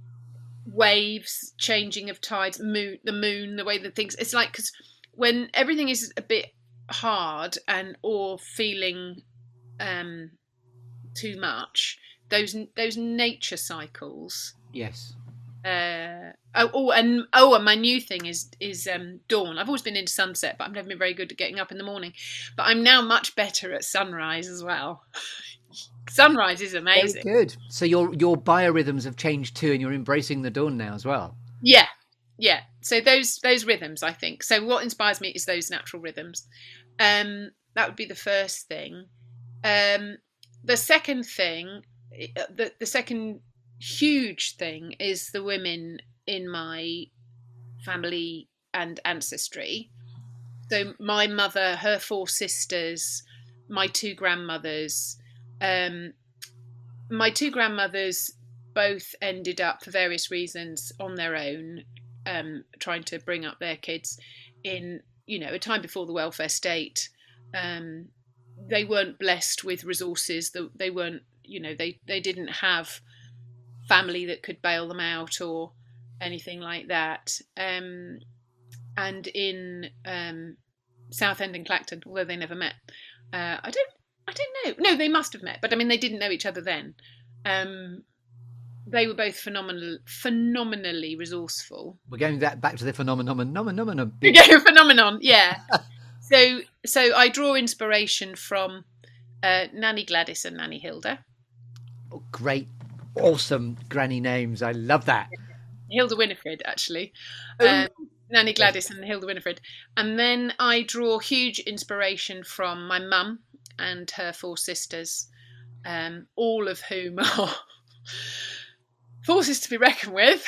Speaker 2: waves, changing of tides, moon, the moon, the way that things, it's like, because when everything is a bit hard and or feeling um too much, those those nature cycles.
Speaker 1: Yes.
Speaker 2: Uh, oh, oh, and oh, and my new thing is is um, dawn. I've always been into sunset, but I've never been very good at getting up in the morning. But I'm now much better at sunrise as well. Sunrise is amazing.
Speaker 1: Very good. So your your biorhythms have changed too, and you're embracing the dawn now as well.
Speaker 2: Yeah, yeah. So those those rhythms, I think. So what inspires me is those natural rhythms. Um, that would be the first thing. Um, the second thing, the the second huge thing is the women in my family and ancestry. So my mother, her four sisters, my two grandmothers. Um, my two grandmothers both ended up, for various reasons, on their own, um, trying to bring up their kids in, you know, a time before the welfare state. Um, they weren't blessed with resources. They weren't, you know, they, they didn't have family that could bail them out or anything like that. Um, and in um, Southend and Clacton, although they never met, uh, I don't. I don't know. No, they must have met, but I mean, they didn't know each other then. Um, they were both phenomenal, phenomenally resourceful.
Speaker 1: We're going that back to the phenomenon, phenomenon.
Speaker 2: We're going phenomenon, yeah. so, so I draw inspiration from uh, Nanny Gladys and Nanny Hilda.
Speaker 1: Oh, great, awesome granny names. I love that.
Speaker 2: Hilda Winifred, actually. Um, Nanny Gladys and Hilda Winifred. And then I draw huge inspiration from my mum and her four sisters, um, all of whom are forces to be reckoned with.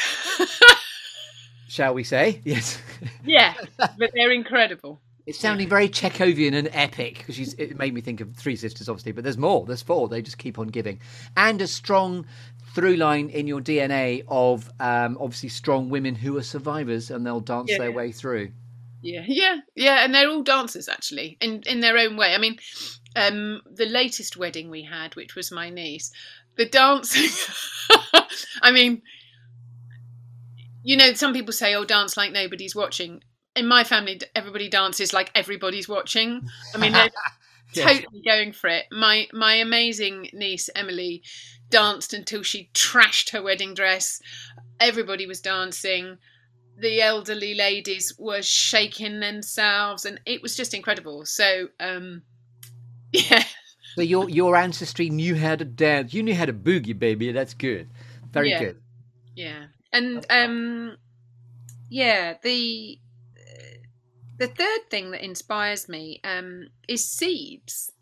Speaker 1: Shall we say? Yes.
Speaker 2: Yeah, but they're incredible.
Speaker 1: It's sounding very Chekhovian and epic, because it made me think of three sisters, obviously, but there's more. There's four. They just keep on giving. And a strong through line in your D N A of um, obviously strong women who are survivors, and they'll dance
Speaker 2: yeah.
Speaker 1: their way through.
Speaker 2: Yeah, yeah, yeah, and they're all dancers, actually, in, in their own way. I mean, um, the latest wedding we had, which was my niece, the dancing, I mean, you know, some people say, oh, dance like nobody's watching. In my family, everybody dances like everybody's watching. I mean, they're yes. totally going for it. My my amazing niece, Emily, danced until she trashed her wedding dress. Everybody was dancing. The elderly ladies were shaking themselves, and it was just incredible. So, um, yeah,
Speaker 1: So your your ancestry knew how to dance. You knew how to boogie, baby. That's good. Very
Speaker 2: yeah.
Speaker 1: good.
Speaker 2: Yeah. And um, yeah, the the third thing that inspires me um, is seeds.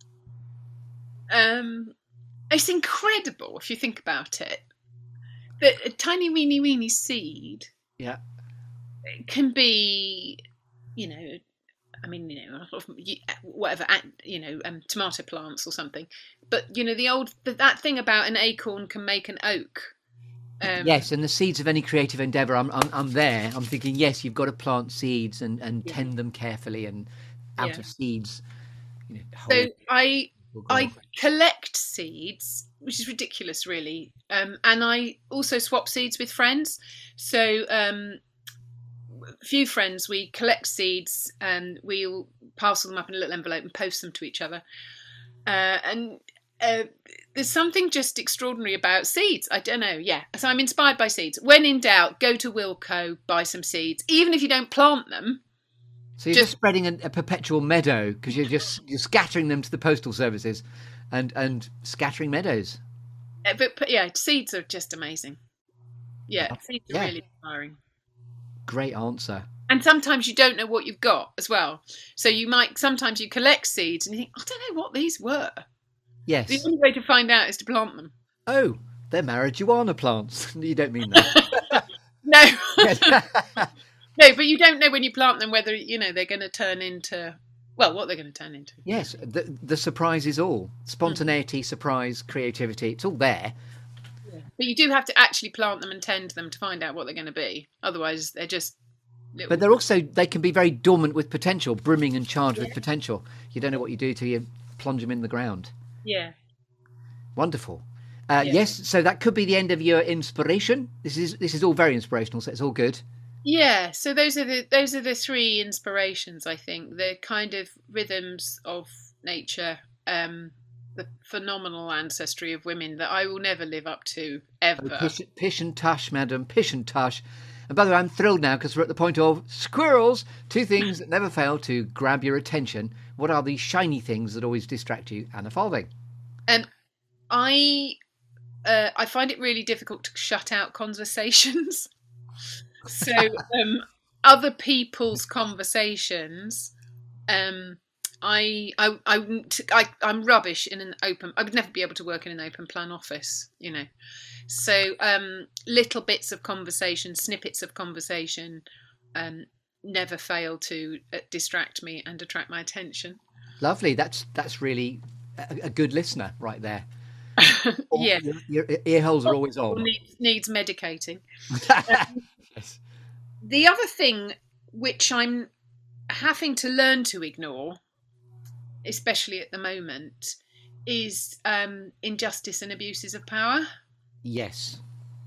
Speaker 2: Um, it's incredible if you think about it. That a tiny, weeny, weeny seed,
Speaker 1: yeah,
Speaker 2: can be, you know, I mean, you know, whatever, you know, um, tomato plants or something. But you know, the old that thing about an acorn can make an oak.
Speaker 1: Um, yes, and the seeds of any creative endeavour, I'm, I'm, I'm there. I'm thinking, yes, you've got to plant seeds and, and yeah. tend them carefully, and out yeah. of seeds. You know,
Speaker 2: so I I collect seeds, which is ridiculous, really, um, and I also swap seeds with friends. So um, a few friends, we collect seeds and we'll parcel them up in a little envelope and post them to each other. Uh, and Uh, there's something just extraordinary about seeds. I don't know. Yeah. So I'm inspired by seeds. When in doubt, go to Wilko, buy some seeds, even if you don't plant them.
Speaker 1: So you're just, just spreading a, a perpetual meadow because you're just you're scattering them to the postal services, and and scattering meadows.
Speaker 2: Uh, but, but yeah, seeds are just amazing. Yeah, seeds are yeah. really inspiring.
Speaker 1: Great answer.
Speaker 2: And sometimes you don't know what you've got as well. So you might sometimes you collect seeds and you think, I don't know what these were.
Speaker 1: Yes.
Speaker 2: The only way to find out is to plant them.
Speaker 1: Oh, they're marijuana plants. You don't mean that.
Speaker 2: No. No, but you don't know when you plant them whether, you know, they're going to turn into, well, what they're going to turn into.
Speaker 1: Yes, the, the surprise is all. Spontaneity, mm. surprise, creativity, it's all there.
Speaker 2: Yeah. But you do have to actually plant them and tend them to find out what they're going to be. Otherwise, they're just... Little...
Speaker 1: But they're also, they can be very dormant with potential, brimming and charged yeah. with potential. You don't know what you do till you plunge them in the ground.
Speaker 2: Yeah.
Speaker 1: Wonderful. Uh, yeah. Yes, so that could be the end of your inspiration. This is this is all very inspirational, so it's all good.
Speaker 2: Yeah, so those are the those are the three inspirations, I think. The kind of rhythms of nature, um, the phenomenal ancestry of women that I will never live up to, ever.
Speaker 1: Oh, pish, pish and tush, madam, pish and tush. And by the way, I'm thrilled now because we're at the point of squirrels, two things that never fail to grab your attention. What are these shiny things that always distract you, Anna Falving?
Speaker 2: Um, I uh, I find it really difficult to shut out conversations. So um, other people's conversations, um, I, I, I, I, I'm rubbish in an open... I would never be able to work in an open plan office, you know. So um, little bits of conversation, snippets of conversation um, never fail to uh, distract me and attract my attention.
Speaker 1: Lovely. That's that's really a, a good listener right there.
Speaker 2: Yeah.
Speaker 1: Your, your ear holes are always on.
Speaker 2: Needs, needs medicating. um,
Speaker 1: yes.
Speaker 2: The other thing which I'm having to learn to ignore, especially at the moment, is um, injustice and abuses of power.
Speaker 1: Yes.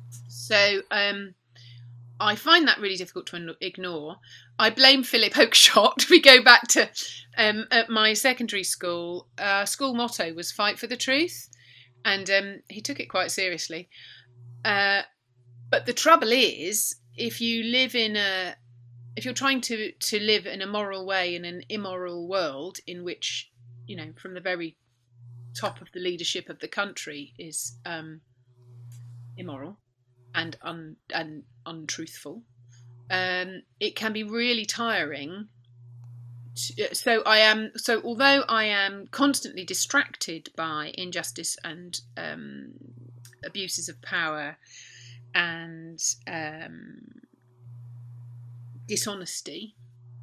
Speaker 2: So um, I find that really difficult to ignore. I blame Philip Oakeshott. We go back to um, at my secondary school. Our school motto was "Fight for the Truth," and um, he took it quite seriously. Uh, but the trouble is, if you live in a, if you're trying to to live in a moral way in an immoral world in which, you know, from the very top of the leadership of the country is um, immoral and un and untruthful, um, it can be really tiring. To, so I am so although I am constantly distracted by injustice and um, abuses of power and um, dishonesty,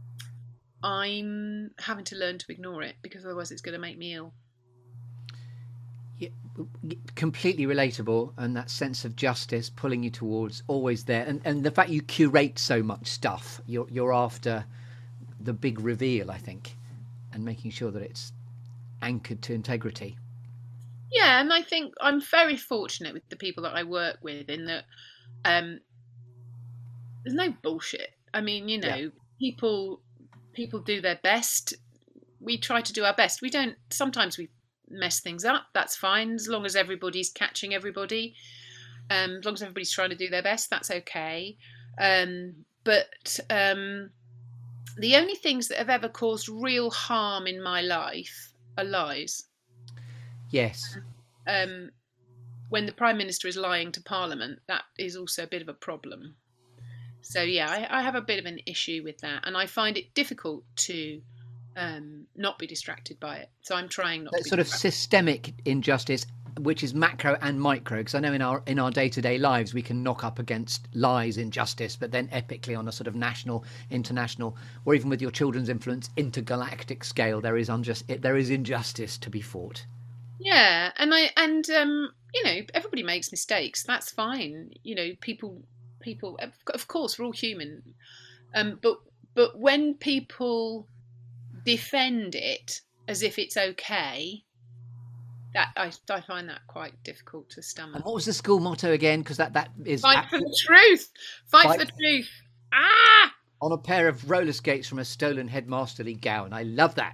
Speaker 2: I'm having to learn to ignore it because otherwise it's going to make me ill.
Speaker 1: Yeah, completely relatable, and that sense of justice pulling you towards always there, and and the fact you curate so much stuff, you're you're after the big reveal, I think, and making sure that it's anchored to integrity.
Speaker 2: Yeah, and I think I'm very fortunate with the people that I work with in that um, there's no bullshit. I mean, you know, yeah. people people do their best. We try to do our best. We don't. Sometimes we mess things up. That's fine, as long as everybody's catching everybody. Um, as long as everybody's trying to do their best, that's okay. Um, but um, the only things that have ever caused real harm in my life are lies.
Speaker 1: Yes.
Speaker 2: Um, when the Prime Minister is lying to Parliament, that is also a bit of a problem. So, yeah, I, I have a bit of an issue with that. And I find it difficult to um, not be distracted by it. So I'm trying not
Speaker 1: that
Speaker 2: to be
Speaker 1: sort of
Speaker 2: distracted.
Speaker 1: systemic injustice, which is macro and micro, because I know in our in our day-to-day lives we can knock up against lies, injustice, but then epically on a sort of national, international, or even with your children's influence, intergalactic scale, there is unjust, there is injustice to be fought.
Speaker 2: Yeah, and I and um, you know, everybody makes mistakes. That's fine. You know, people people of course we're all human, um, but but when people defend it as if it's okay, that I, I find that quite difficult to stomach.
Speaker 1: And what was the school motto again? Because that, that is...
Speaker 2: Fight absolute... for the truth! Fight, Fight for the truth! Ah!
Speaker 1: On a pair of roller skates from a stolen headmasterly gown. I love that.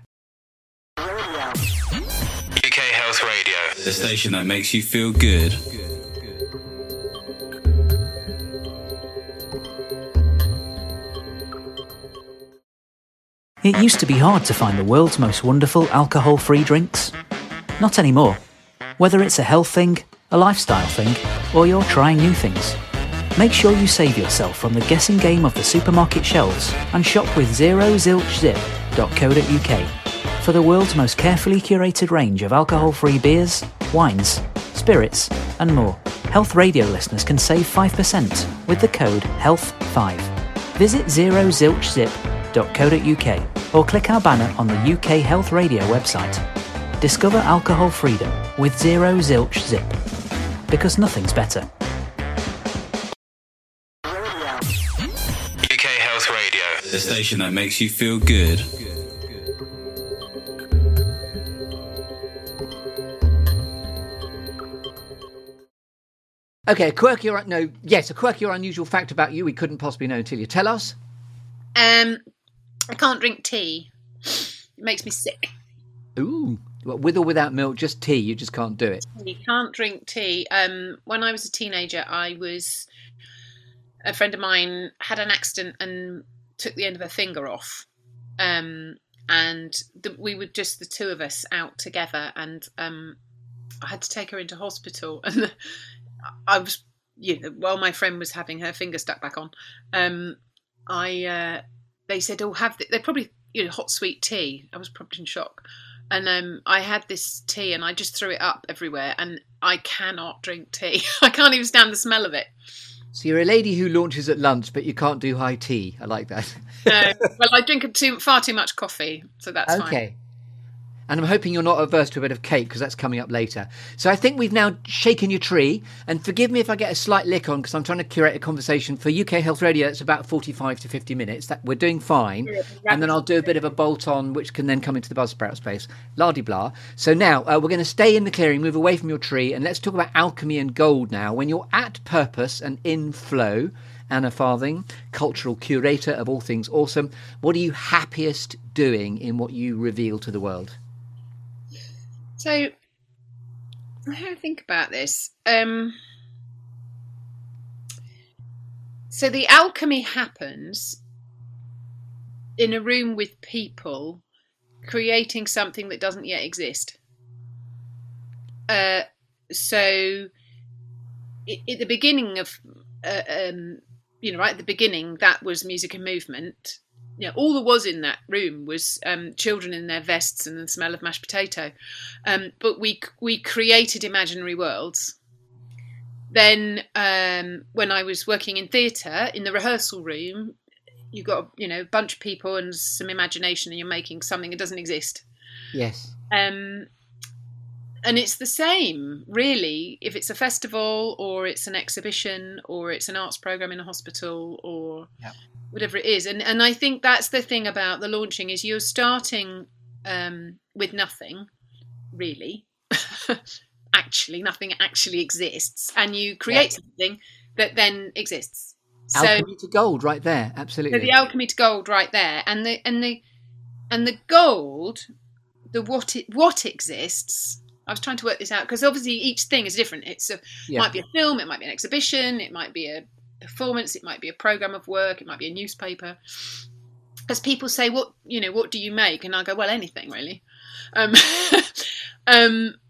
Speaker 3: U K Health Radio, the station that makes you feel good.
Speaker 4: It used to be hard to find the world's most wonderful alcohol-free drinks. Not anymore. Whether it's a health thing, a lifestyle thing, or you're trying new things, make sure you save yourself from the guessing game of the supermarket shelves and shop with zero zilch zip dot co dot uk for the world's most carefully curated range of alcohol-free beers, wines, spirits, and more. Health Radio listeners can save five percent with the code health five. Visit zero zilch zip dot co dot uk or click our banner on the U K Health Radio website. Discover alcohol freedom with Zero Zilch Zip, because nothing's better.
Speaker 3: U K Health Radio, the station that makes you feel good.
Speaker 1: Okay, a quirky or no, yes, a quirky or unusual fact about you we couldn't possibly know until you tell us.
Speaker 2: Um, I can't drink tea. It makes me sick.
Speaker 1: Ooh, with or without milk, just tea. You just can't do it.
Speaker 2: You can't drink tea. Um, when I was a teenager, I was a friend of mine had an accident and took the end of her finger off. Um, and the, we were just the two of us out together, and um, I had to take her into hospital. And I was, you know, while my friend was having her finger stuck back on, um, I uh, they said, "Oh, have the, they probably you know hot sweet tea." I was probably in shock. And um, I had this tea and I just threw it up everywhere, and I cannot drink tea. I can't even stand the smell of it.
Speaker 1: So you're a lady who launches at lunch, but you can't do high tea. I like that.
Speaker 2: No, well, I drink too, far too much coffee, so that's
Speaker 1: okay.
Speaker 2: fine.
Speaker 1: Okay. And I'm hoping you're not averse to a bit of cake, because that's coming up later. So I think we've now shaken your tree. And forgive me if I get a slight lick on, because I'm trying to curate a conversation for U K Health Radio. It's about forty-five to fifty minutes. That we're doing fine. Yeah, and then I'll do a bit of a bolt on, which can then come into the Buzzsprout space. La-di-blah. So now uh, we're going to stay in the clearing, move away from your tree. And let's talk about alchemy and gold now. When you're at purpose and in flow, Anna Farthing, cultural curator of all things awesome, what are you happiest doing in what you reveal to the world?
Speaker 2: So, I don't think about this. Um, so the alchemy happens in a room with people creating something that doesn't yet exist. Uh, so, at the beginning of, uh, um, you know, right at the beginning, that was music and movement. You know, all there was in that room was um, children in their vests and the smell of mashed potato. Um, but we we created imaginary worlds. Then um, when I was working in theatre, in the rehearsal room, you've got you know a bunch of people and some imagination, and you're making something that doesn't exist.
Speaker 1: Yes.
Speaker 2: Um, and it's the same, really, if it's a festival or it's an exhibition or it's an arts programme in a hospital or... Yep. Whatever it is. And and I think that's the thing about the launching is you're starting um, with nothing, really. Actually, nothing actually exists. And you create yeah. something that then exists.
Speaker 1: Alchemy
Speaker 2: so,
Speaker 1: to gold right there. Absolutely.
Speaker 2: So the alchemy to gold right there. And the and the and the gold, the what it what exists. I was trying to work this out because obviously each thing is different. It's a yeah. might be a film, it might be an exhibition, it might be a performance, it might be a program of work, it might be a newspaper. Because people say, "What you know? What do you make?" And I go, "Well, anything really." Um, um,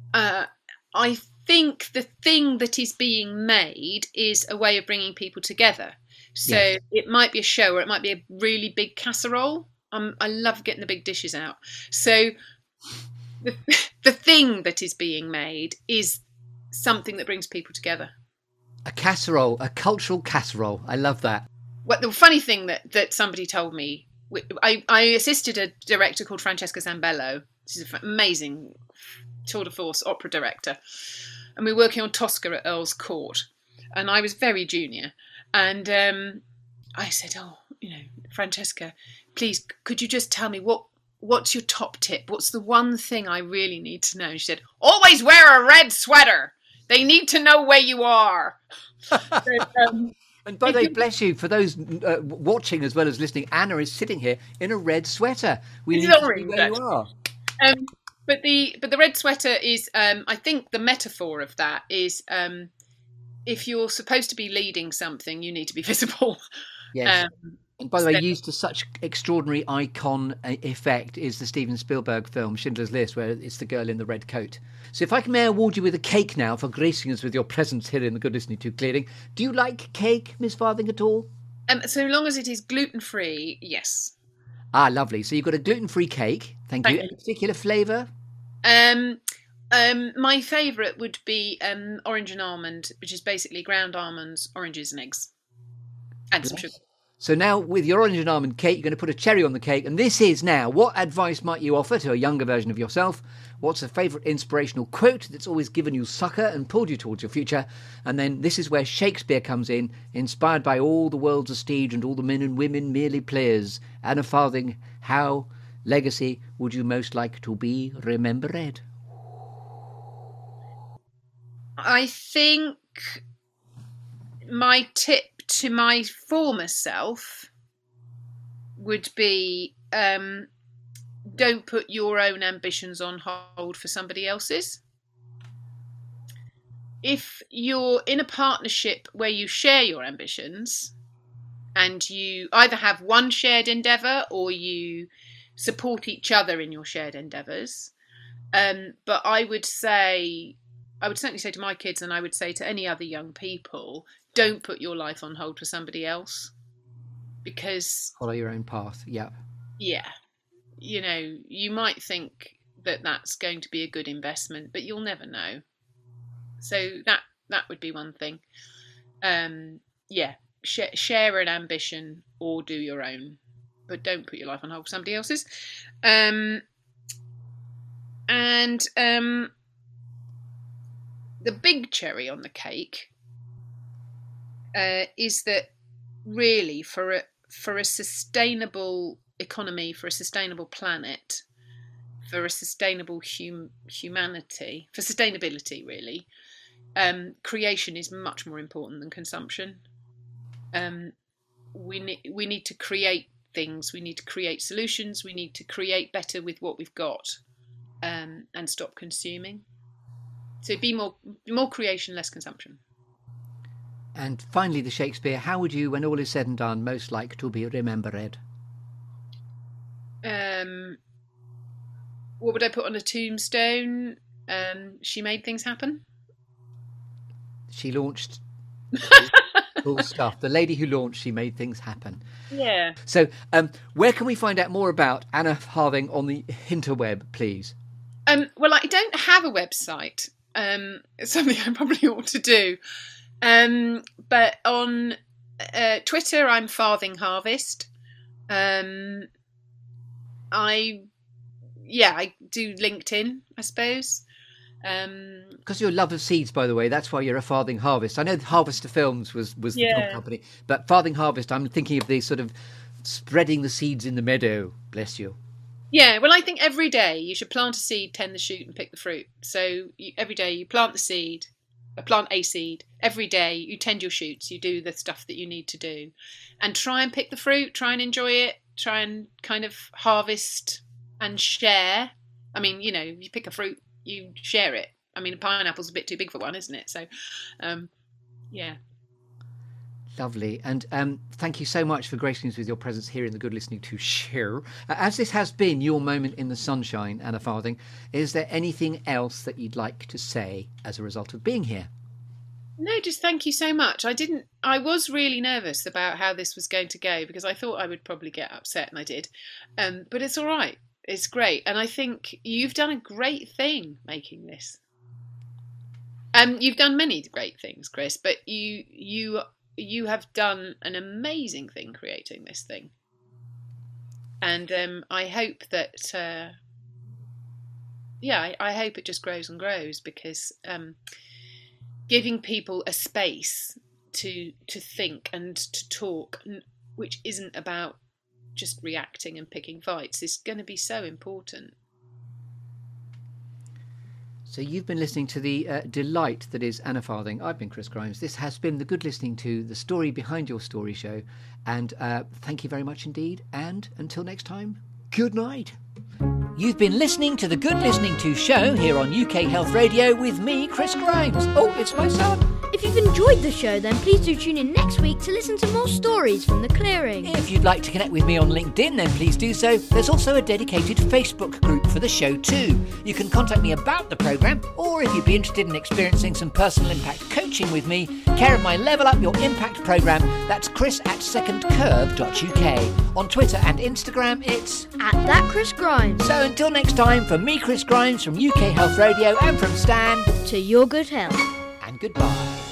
Speaker 2: Uh, I think the thing that is being made is a way of bringing people together. So yes. It might be a show, or it might be a really big casserole. Um, I love getting the big dishes out. So the, the thing that is being made is something that brings people together.
Speaker 1: A casserole, a cultural casserole. I love that.
Speaker 2: Well, the funny thing that, that somebody told me, I, I assisted a director called Francesca Zambello. She's an amazing tour de force opera director. And we were working on Tosca at Earl's Court. And I was very junior. And um, I said, oh, you know, Francesca, please, could you just tell me what what's your top tip? What's the one thing I really need to know? And she said, always wear a red sweater. They need to know where you are. So, um,
Speaker 1: and by the way, bless you, for those uh, watching as well as listening, Anna is sitting here in a red sweater. We need to see where you are.
Speaker 2: Um, but the but the red sweater is, um, I think the metaphor of that is um, if you're supposed to be leading something, you need to be visible.
Speaker 1: Yes. Um, and by the way, used to such extraordinary icon effect is the Steven Spielberg film Schindler's List, where it's the girl in the red coat. So if I may award you with a cake now for gracing us with your presence here in the Good Listening To Clearing. Do you like cake, Miss Farthing, at all?
Speaker 2: Um, so long as it is gluten-free, yes.
Speaker 1: Ah, lovely. So you've got a gluten-free cake. Thank, Thank you. you. A particular flavour?
Speaker 2: Um, um, my favourite would be um, orange and almond, which is basically ground almonds, oranges and eggs. And yes. some sugar.
Speaker 1: So now with your orange and almond cake, you're going to put a cherry on the cake. And this is now, what advice might you offer to a younger version of yourself? What's a favourite inspirational quote that's always given you succour and pulled you towards your future? And then this is where Shakespeare comes in, inspired by all the world's a stage and all the men and women merely players. Anna Farthing, how, legacy, would you most like to be remembered?
Speaker 2: I think my tip to my former self would be um, don't put your own ambitions on hold for somebody else's. If you're in a partnership where you share your ambitions and you either have one shared endeavour or you support each other in your shared endeavours, um, but I would say, I would certainly say to my kids, and I would say to any other young people, don't put your life on hold for somebody else, because
Speaker 1: follow your own path. Yeah.
Speaker 2: Yeah. You know, you might think that that's going to be a good investment, but you'll never know. So that, that would be one thing. Um, yeah. Sh- share an ambition or do your own, but don't put your life on hold for somebody else's. Um, and, um, the big cherry on the cake uh, is that really for a for a sustainable economy, for a sustainable planet, for a sustainable hum- humanity, for sustainability really, um, creation is much more important than consumption. Um, we need we need to create things, we need to create solutions, we need to create better with what we've got, um, and stop consuming. So be more more creation, less consumption.
Speaker 1: And finally, the Shakespeare, how would you, when all is said and done, most like to be remembered?
Speaker 2: Um, what would I put on a tombstone? Um, she made things happen.
Speaker 1: She launched cool stuff. The lady who launched, she made things happen.
Speaker 2: Yeah.
Speaker 1: So um, where can we find out more about Anna Farthing on the interweb, please?
Speaker 2: Um, well, I don't have a website. Um, it's something I probably ought to do. Um, but on uh, Twitter, I'm Farthing Harvest. Um, I, yeah, I do LinkedIn, I suppose. Um,
Speaker 1: because your love of seeds, by the way, that's why you're a Farthing Harvest. I know Harvester Films was, was the
Speaker 2: yeah.
Speaker 1: film company, but Farthing Harvest, I'm thinking of the sort of spreading the seeds in the meadow. Bless you.
Speaker 2: Yeah, well, I think every day you should plant a seed, tend the shoot, and pick the fruit. So you, every day you plant the seed, plant a seed. Every day you tend your shoots, you do the stuff that you need to do, and try and pick the fruit. Try and enjoy it. Try and kind of harvest and share. I mean, you know, you pick a fruit, you share it. I mean, a pineapple's a bit too big for one, isn't it? So, um, yeah.
Speaker 1: Lovely. And um, thank you so much for gracing us with your presence here in the Good Listening To show. Uh, as this has been your moment in the sunshine, Anna Farthing, is there anything else that you'd like to say as a result of being here?
Speaker 2: No, just thank you so much. I didn't, I was really nervous about how this was going to go because I thought I would probably get upset, and I did. Um, but it's all right. It's great. And I think you've done a great thing making this. Um, you've done many great things, Chris, but you, you, you have done an amazing thing creating this thing. And um, I hope that, uh, yeah, I, I hope it just grows and grows because um, giving people a space to to think and to talk, which isn't about just reacting and picking fights, is going to be so important.
Speaker 1: So you've been listening to the uh, delight that is Anna Farthing. I've been Chris Grimes. This has been the Good Listening To, the story behind your story show. And uh, thank you very much indeed. And until next time, good night.
Speaker 5: You've been listening to the Good Listening To show here on U K Health Radio with me, Chris Grimes. Oh, it's my son.
Speaker 6: If you've enjoyed the show, then please do tune in next week to listen to more stories from The Clearing.
Speaker 5: If you'd like to connect with me on LinkedIn, then please do so. There's also a dedicated Facebook group for the show too. You can contact me about the programme, or if you'd be interested in experiencing some personal impact coaching with me, care of my Level Up Your Impact programme, that's chris at second curve dot U K. On Twitter and Instagram, it's
Speaker 6: at that Chris Grimes.
Speaker 5: So until next time, from me, Chris Grimes, from U K Health Radio, and from Stan,
Speaker 6: to your good health.
Speaker 5: And goodbye.